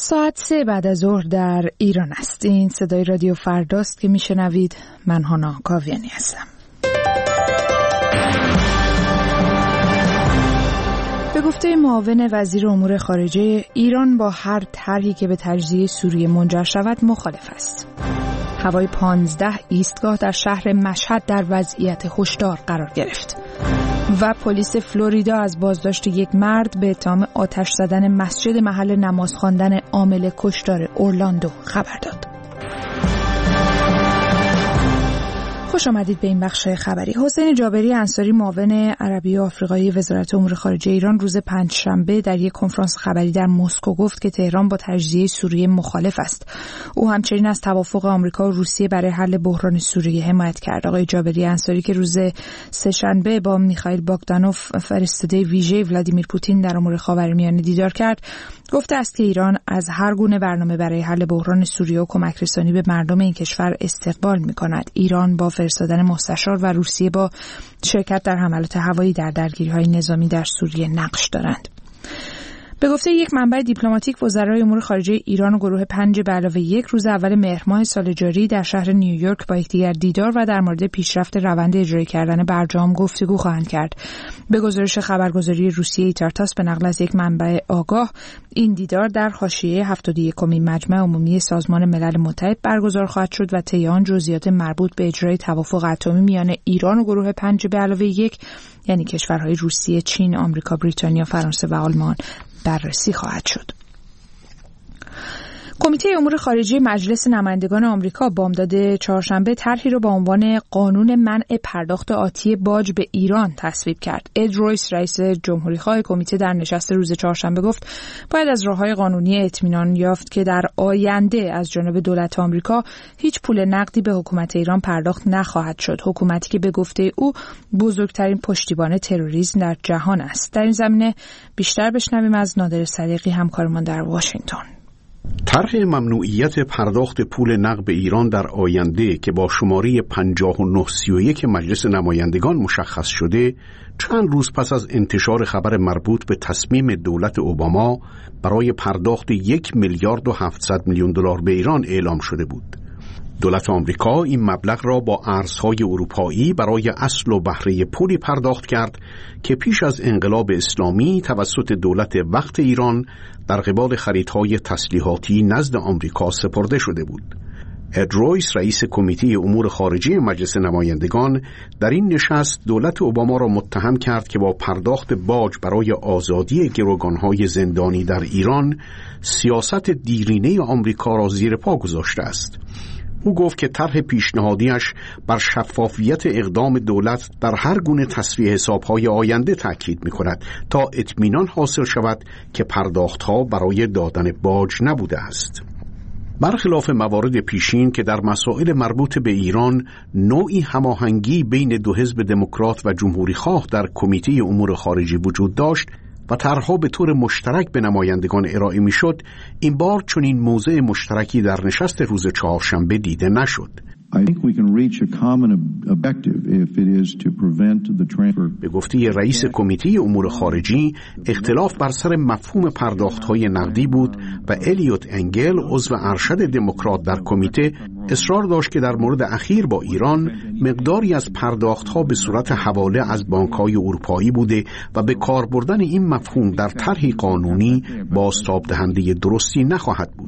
ساعت 3 بعد از ظهر در ایران است. این صدای رادیو فرداست که میشنوید. من هانا کاویانی هستم. به گفته معاون وزیر امور خارجه، ایران با هر طرحی که به تجزیه سوریه منجر شود مخالف است. هوای 15 ایستگاه در شهر مشهد در وضعیت هشدار قرار گرفت و پلیس فلوریدا از بازداشت یک مرد به اتهام آتش زدن مسجد محل نماز خواندن عامل کشتار اورلاندو خبر داد. خوش آمدید به این بخش خبری. حسین جابری انصاری، معاون عربی و آفریقایی وزارت امور خارجه ایران، روز پنجشنبه در یک کنفرانس خبری در مسکو گفت که تهران با تجزیه سوریه مخالف است. او همچنین از توافق آمریکا و روسیه برای حل بحران سوریه حمایت کرد. آقای جابری انصاری که روز سه‌شنبه با میخائیل باگدانوف، فرستاده ویژه ولادیمیر پوتین در امور خاورمیانه دیدار کرد، گفته است که ایران از هر گونه برنامه برای حل بحران سوریه و کمک رسانی به مردم این کشور استقبال می‌کند. ایران با فرستادن مستشار و روسیه با شرکت در حملات هوایی در درگیری‌های نظامی در سوریه نقش دارند. به گفته یک منبع دیپلماتیک، وزرای امور خارجه ایران و گروه 5+1 روز اول مهر ماه سال جاری در شهر نیویورک با یکدیگر دیدار و در مورد پیشرفت روند اجرایی کردن برجام گفتگو خواهند کرد. به گزارش خبرگزاری روسیه ایتارتاس به نقل از یک منبع آگاه، این دیدار در حاشیه 71مین مجمع عمومی سازمان ملل متحد برگزار خواهد شد و طی آن جزئیات مربوط به اجرای توافق اتمی میان ایران و گروه 5+1 یعنی کشورهای روسیه، چین، آمریکا، بریتانیا، فرانسه و آلمان بررسی خواهد شد. کمیته امور خارجه مجلس نمایندگان آمریکا بامداد چهارشنبه طرحی را با عنوان قانون منع پرداخت آتی باج به ایران تصویب کرد. اد رویس، رئیس جمهوری‌خواه کمیته، در نشست روز چهارشنبه گفت باید از راه‌های قانونی اطمینان یافت که در آینده از جانب دولت آمریکا هیچ پول نقدی به حکومت ایران پرداخت نخواهد شد. حکومتی که به گفته او بزرگترین پشتیبان تروریسم در جهان است. در این زمینه بیشتر بشنویم از نادر صدیقی، همکارمان در واشنگتن. طرح ممنوعیت پرداخت پول نقد به ایران در آینده که با شماره 5931 مجلس نمایندگان مشخص شده، چند روز پس از انتشار خبر مربوط به تصمیم دولت اوباما برای پرداخت 1,700,000,000 به ایران اعلام شده بود. دولت آمریکا این مبلغ را با ارزهای اروپایی برای اصل و بهره پولی پرداخت کرد که پیش از انقلاب اسلامی توسط دولت وقت ایران در قبال خریدهای تسلیحاتی نزد آمریکا سپرده شده بود. اد رویس، رئیس کمیته امور خارجه مجلس نمایندگان، در این نشست دولت اوباما را متهم کرد که با پرداخت باج برای آزادی گروگانهای زندانی در ایران سیاست دیرینه آمریکا را زیر پا گذاشته است. او گفت که طرح پیشنهادیش بر شفافیت اقدام دولت در هر گونه تصفیه حساب‌های آینده تاکید می‌کند تا اطمینان حاصل شود که پرداخت‌ها برای دادن باج نبوده است. برخلاف موارد پیشین که در مسائل مربوط به ایران نوعی هماهنگی بین دو حزب دموکرات و جمهوری‌خواه در کمیته امور خارجه وجود داشت و طرحها به طور مشترک به نمایندگان ارائه میشد، این بار چنین موضع مشترکی در نشست روز چهارشنبه دیده نشد. به گفته رئیس کمیته امور خارجی، اختلاف بر سر مفهوم پرداخت‌های نقدی بود و الیوت انگل، عضو ارشد دموکرات در کمیته، اصرار داشت که در مورد اخیر با ایران مقداری از پرداخت‌ها به صورت حواله از بانک‌های اروپایی بوده و به کار بردن این مفهوم در طرحی قانونی بازتاب دهنده درستی نخواهد بود.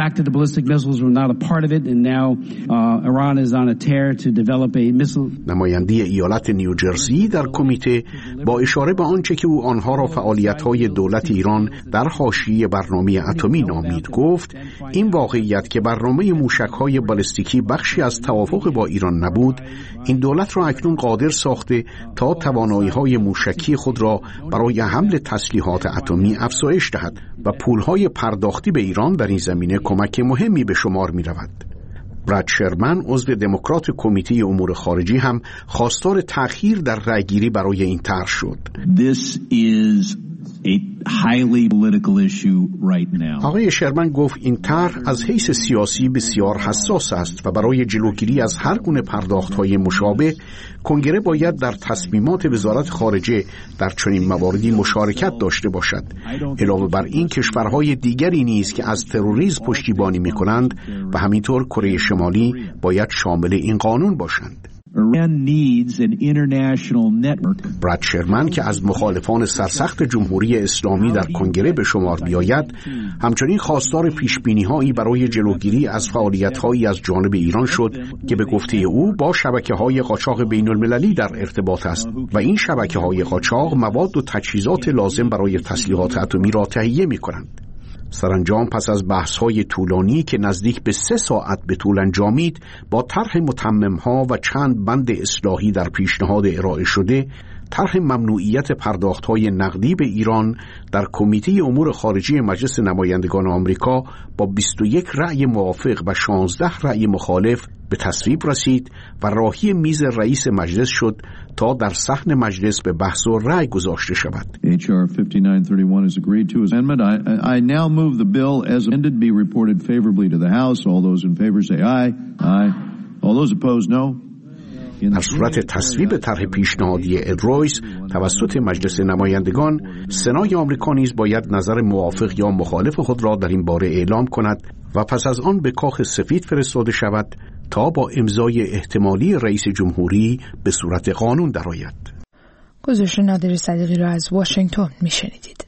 نماینده ایالت نیوجرسی در کمیته با اشاره به آنچه که او آنها را فعالیت‌های دولت ایران در حاشیه برنامه اتمی نامید، گفت این واقعیت که برنامه موشک‌های بالستیکی بخشی از توافق با ایران نبود، این دولت را اکنون قادر ساخته تا توانایی‌های موشکی خود را برای حمل تسلیحات اتمی افزایش دهد و پول‌های پرداختی به ایران در این زمینه کمک مهمی به شمار می‌رود. براد شرمن، عضو دموکرات کمیته امور خارجی، هم خواستار تأخیر در رأیگیری برای این طرح شد. This is آقای شرمن گفت این طرح از حیث سیاسی بسیار حساس است و برای جلوگیری از هر گونه پرداخت‌های مشابه کنگره باید در تصمیمات وزارت خارجه در چنین مواردی مشارکت داشته باشد. علاوه بر این کشورهای دیگری نیز که از تروریسم پشتیبانی می‌کنند و همینطور کره شمالی باید شامل این قانون باشند. براد شرمن که از مخالفان سرسخت جمهوری اسلامی در کنگره به شمار بیاید، همچنین خواستار پیشبینی‌هایی برای جلوگیری از فعالیت‌هایی از جانب ایران شد که به گفته او با شبکه‌های قاچاق بین‌المللی در ارتباط است و این شبکه‌های قاچاق مواد و تجهیزات لازم برای تسلیحات اتمی را تهیه می‌کنند. سرانجام پس از بحث‌های طولانی که نزدیک به 3 ساعت به طول انجامید، با طرح متمم‌ها و چند بند اصلاحی در پیشنهاد ارائه شده، طرح ممنوعیت پرداخت‌های نقدی به ایران در کمیته امور خارجه مجلس نمایندگان آمریکا با 21 رأی موافق و 16 رأی مخالف به تصویب رسید و راهی میز رئیس مجلس شد تا در صحن مجلس به بحث و رأی گذاشته شود. HR 5931 is agreed to as amendment. I now move the bill as amended be reported favorably to the House. All those in favor say aye. Aye. All those opposed no. در صورت تصویب طرح پیشنهادی رویس توسط مجلس نمایندگان، سنای آمریکا نیز باید نظر موافق یا مخالف خود را در این باره اعلام کند و پس از آن به کاخ سفید فرستاده شود تا با امضای احتمالی رئیس جمهوری به صورت قانون درآید. گزارش نادر صدیقی را از واشنگتن میشنیدید.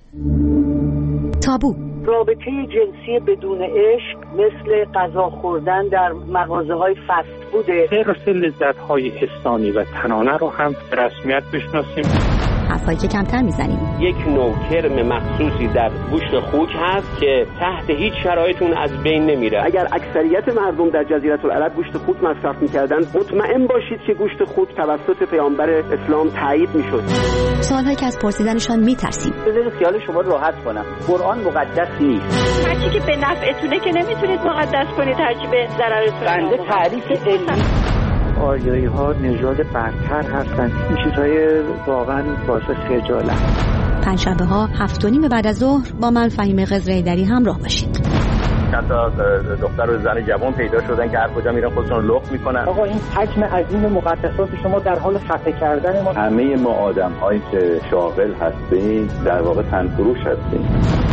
تابو رابطه جنسی بدون عشق مثل غذا خوردن در مغازه‌های فست فوده. حرص لذت‌های حسانی و تنانه رو هم به رسمیت بشناسیم. حرفایی که کمتر میزنیم. یک نوع کرم مخصوصی در گوشت خوک هست که تحت هیچ شرایطی از بین نمیره. اگر اکثریت مردم در جزیره العرب گوشت خوک مصرف می‌کردند، مطمئن باشید که گوشت خوک توسط پیامبر اسلام تایید می‌شد. سوالایی که از پرسیدنشان می‌ترسیم. بذارید خیال شما راحت کنم. قرآن مقدس نیست. هر چی که به نفعتونه که نمیتونید مقدس کنید، هر چی به ضررتونه. بنده تعریف علمی آریایی ها نژاد برتر هستند. این چیزهای واقعا باعث خجالت. پنجشنبه ها 7:30 بعد از ظهر با من فهیم قزره‌ایدری همراه باشید. چند تا دختر و زن جوان پیدا شدن که هر کجا میرن خودشون رو لخت میکنن. آقا این حجم عظیم مقدسات شما در حال خفه کردن ما. همه ما آدم‌هایی که شاغل هستیم در واقع تنفروش هستیم.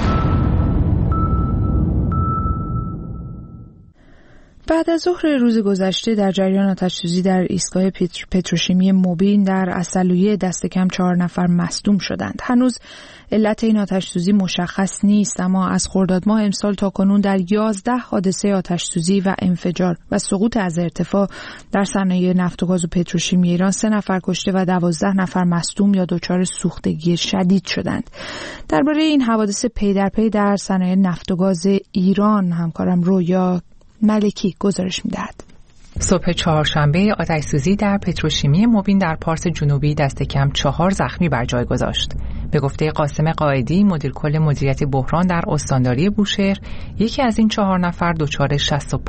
بعد از ظهر روز گذشته در جریان آتش‌سوزی در ایستگاه پتروشیمی موبین در عسلویه دست کم 4 نفر مصدوم شدند. هنوز علت این آتش‌سوزی مشخص نیست، اما از خرداد ماه امسال تا کنون در 11 حادثه آتش‌سوزی و انفجار و سقوط از ارتفاع در صنایع نفت و گاز و پتروشیمی ایران 3 نفر کشته و 12 نفر مصدوم یا دچار سوختگی شدید شدند. درباره این حوادث پی در پی در صنایع نفت و گاز ایران همکارم رویا ملکی گزارش می‌دهد. صبح چهارشنبه آتش‌سوزی در پتروشیمی موبین در پارس جنوبی دست کم 4 زخمی بر جای گذاشت. به گفته قاسم قائدی مدیر کل مدیریت بحران در استانداری بوشهر، یکی از این 4 نفر دچار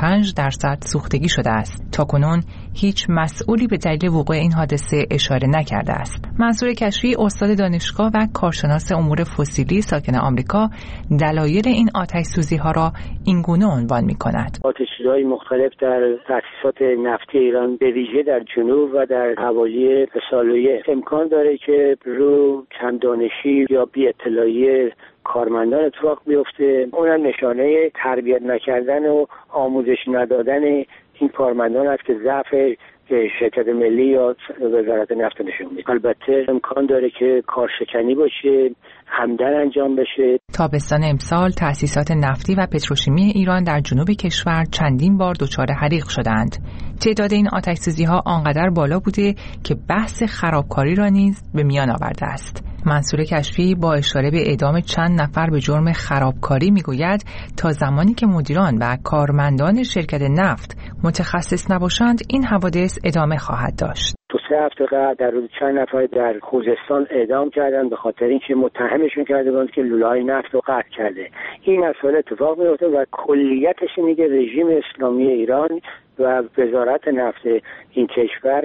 65% سوختگی شده است. تاکنون هیچ مسئولی به دلیل وقوع این حادثه اشاره نکرده است. منصور کشفی استاد دانشگاه و کارشناس امور فسیلی ساکن آمریکا دلایل این آتش‌سوزی‌ها را اینگونه عنوان می‌کند. آتش‌سوزی‌های مختلف در تأسیسات نفتی ایران به ویژه در جنوب و در حوالی عسلویه امکان داره که رو کم دانشی یا بی اطلاعی کارمندان اتفاق بیفته. اونم نشانه تربیت نکردن و آموزش ندادن این کارمندان است که ضعف شرکت ملی یا وزارت نفت نشون میده. البته امکان داره که کارشکنی باشه، همدن انجام بشه. تابستان امسال تأسیسات نفتی و پتروشیمی ایران در جنوب کشور چندین بار دچار حریق شدند. تعداد این آتش‌سوزی‌ها آنقدر بالا بوده که بحث خرابکاری را نیز به میان آورده است. منصور کشفی با اشاره به اعدام چند نفر به جرم خرابکاری میگوید تا زمانی که مدیران و کارمندان شرکت نفت متخصص نباشند این حوادث ادامه خواهد داشت. 2-3 هفته قبل در روز چند نفر در خوزستان اعدام کردن به خاطر اینکه متهمشون کرده بودند که لوله‌های نفت رو قطع کرده. این مسئله اتفاق میفته و کلیتش میگه رژیم اسلامی ایران و وزارت نفت این کشور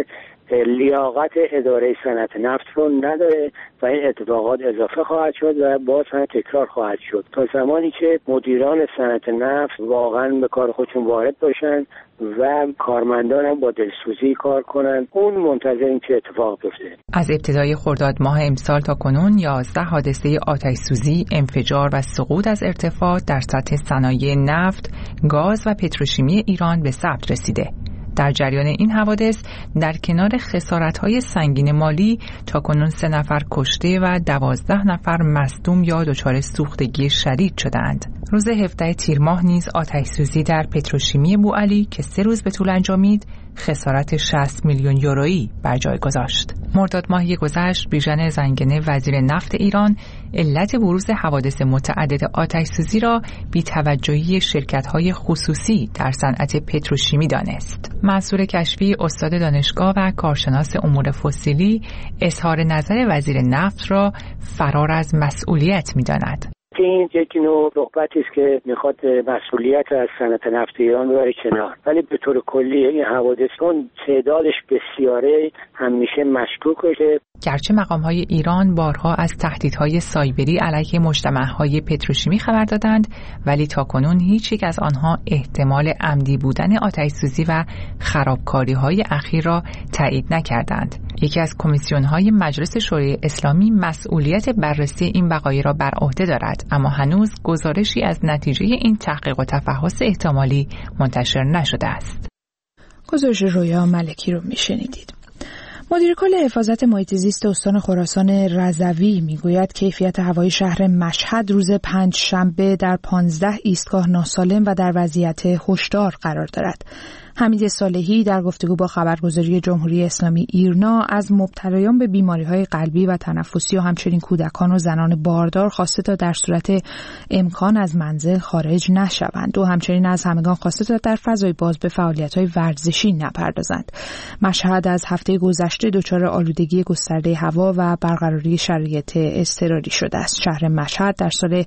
لیاقت اداره صنعت نفت رو نداره و این اتفاقات اضافه خواهد شد و باز هم تکرار خواهد شد تا زمانی که مدیران صنعت نفت واقعا به کار خودشون وارد باشن و کارمندان هم با دلسوزی کار کنن. اون منتظریم که اتفاق بیفته. از ابتدای خرداد ماه امسال تا کنون 11 حادثه آتش‌سوزی، انفجار و سقوط از ارتفاع در سطح صنایع نفت، گاز و پتروشیمی ایران به ثبت رسیده. در جریان این حوادث در کنار خسارت‌های سنگین مالی تاکنون 3 نفر کشته و 12 نفر مصدوم یا دچار سوختگی شدید شدند. روز 17 تیر ماه نیز آتش‌سوزی در پتروشیمی بوعلی که 3 روز به طول انجامید خسارت 60 میلیون یورویی بر جای گذاشت. مرداد ماه گذشت بیژن زنگنه وزیر نفت ایران علت بروز حوادث متعدد آتش‌سوزی را بی‌توجهی شرکت‌های خصوصی در صنعت پتروشیمی دانست. منصور کشفی استاد دانشگاه و کارشناس امور فسیلی اظهار نظر وزیر نفت را فرار از مسئولیت می‌داند. این یک نوع صحبتی است که میخواد مسئولیت از صنعت نفت ایران ببره کنار، ولی به طور کلی این حوادث اون تعدادش بسیاره همیشه مشکوک باشه. گرچه مقام‌های ایران بارها از تهدیدهای سایبری علیه مجتمع‌های پتروشیمی خبر دادند، ولی تاکنون هیچ یک از آنها احتمال عمدی بودن آتش‌سوزی و خرابکاری‌های اخیر را تایید نکردند. یکی از کمیسیون‌های مجلس شورای اسلامی مسئولیت بررسی این وقایع را بر عهده دارد، اما هنوز گزارشی از نتیجه این تحقیق و تفحص احتمالی منتشر نشده است. گزارش رویا ملکی رو میشنیدید. مدیر کل حفاظت محیط زیست استان خراسان رضوی میگوید کیفیت هوای شهر مشهد روز پنجشنبه در 15 ایستگاه ناسالم و در وضعیت هشدار قرار دارد. حمید صالحی در گفتگو با خبرگزاری جمهوری اسلامی ایرنا از مبتلایان به بیماری‌های قلبی و تنفسی و همچنین کودکان و زنان باردار خواسته تا در صورت امکان از منزل خارج نشوند و همچنین از همگان خواسته تا در فضای باز به فعالیت‌های ورزشی نپردازند. مشهد از هفته گذشته دچار آلودگی گسترده هوا و برقراری شرایط اضطراری شده است. شهر مشهد در سال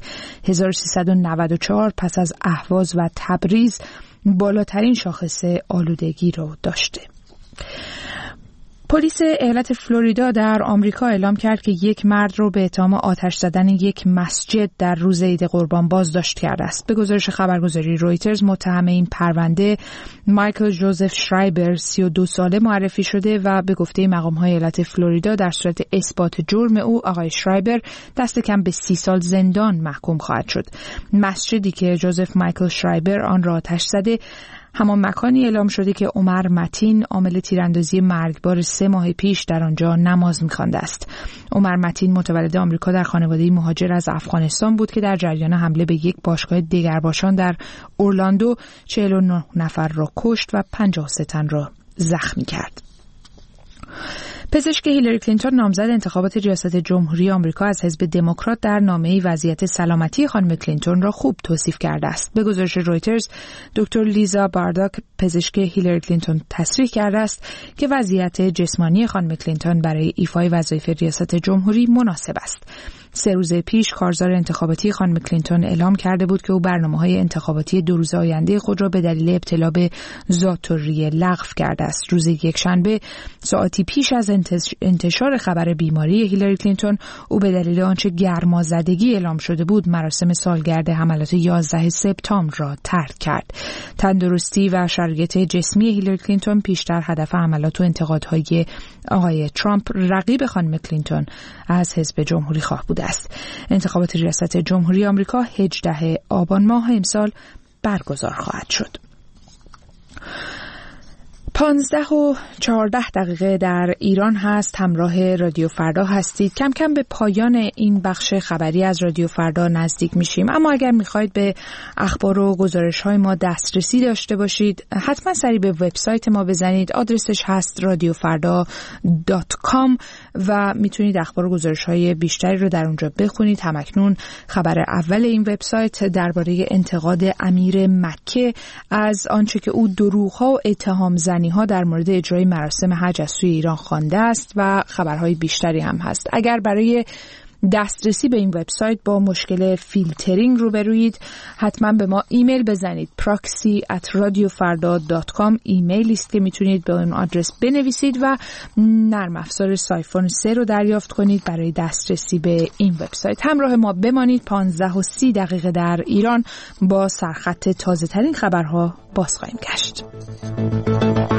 1394 پس از اهواز و تبریز بالاترین شاخص آلودگی رو داشته. پلیس ایالت فلوریدا در آمریکا اعلام کرد که یک مرد رو به اتهام آتش زدن یک مسجد در روز عید قربان بازداشت کرده است. به گزارش خبرگزاری رویترز متهم این پرونده مایکل جوزف شرایبر 32 ساله معرفی شده و به گفته مقام‌های ایالت فلوریدا در صورت اثبات جرم او آقای شرایبر دست کم به 30 سال زندان محکوم خواهد شد. مسجدی که جوزف مایکل شرایبر آن را آتش زده همان مکانی اعلام شده که عمر متین عامل تیراندازی مرگبار 3 ماه پیش در آنجا نماز می‌خوانده است. عمر متین متولد آمریکا در خانواده‌ای مهاجر از افغانستان بود که در جریان حمله به یک باشگاه دگرباشان در اورلاندو 49 نفر را کشت و 53 تن را زخمی کرد. پزشک هیلاری کلینتون نامزد انتخابات ریاست جمهوری آمریکا از حزب دموکرات در نامه‌ای وضعیت سلامتی خانم کلینتون را خوب توصیف کرده است. به گزارش رویترز دکتر لیزا بارداک پزشک هیلاری کلینتون تصریح کرده است که وضعیت جسمانی خانم کلینتون برای ایفای وظایف ریاست جمهوری مناسب است. 3 روز پیش کارزار انتخاباتی خانم کلینتون اعلام کرده بود که او برنامه‌های انتخاباتی 2 روزه آینده خود را به دلیل ابتلا به ذات‌الریه لغو کرده است. روز یکشنبه ساعتی پیش از انتشار خبر بیماری هیلاری کلینتون او به دلیل آنچه گرمازدگی اعلام شده بود مراسم سالگرد حملات 11 سپتامبر را ترک کرد. تندرستی و شرایط جسمی هیلاری کلینتون پیشتر هدف حملات و انتقادهای آقای ترامپ رقیب خانم کلینتون از حزب جمهوری خواه بوده است. انتخابات ریاست جمهوری آمریکا 18 آبان ماه امسال برگزار خواهد شد. 15:14 در ایران هست. همراه رادیو فردا هستید. کم کم به پایان این بخش خبری از رادیو فردا نزدیک میشیم، اما اگر میخواید به اخبار و گزارش‌های ما دسترسی داشته باشید حتما سری به وبسایت ما بزنید. آدرسش هست radiofarda.com و میتونید اخبار و گزارش‌های بیشتری رو در اونجا بخونید. همکنون خبر اول این وبسایت درباره انتقاد امیر مکه از آنچه که او دروغ‌ها و اتهام زنی ها در مورد اجرای مراسم حج از سوی ایران خوانده است و خبرهای بیشتری هم هست. اگر برای دسترسی به این وبسایت با مشکل فیلترینگ روبرویید، حتما به ما ایمیل بزنید. proxy@radiofarda.com ایمیلی است که میتونید به اون آدرس بنویسید و نرم افزار سایفون 3 رو دریافت کنید برای دسترسی به این وبسایت. همراه ما بمانید. 15:30 در ایران با سرخط تازه ترین خبرها باز خواهیم گشت.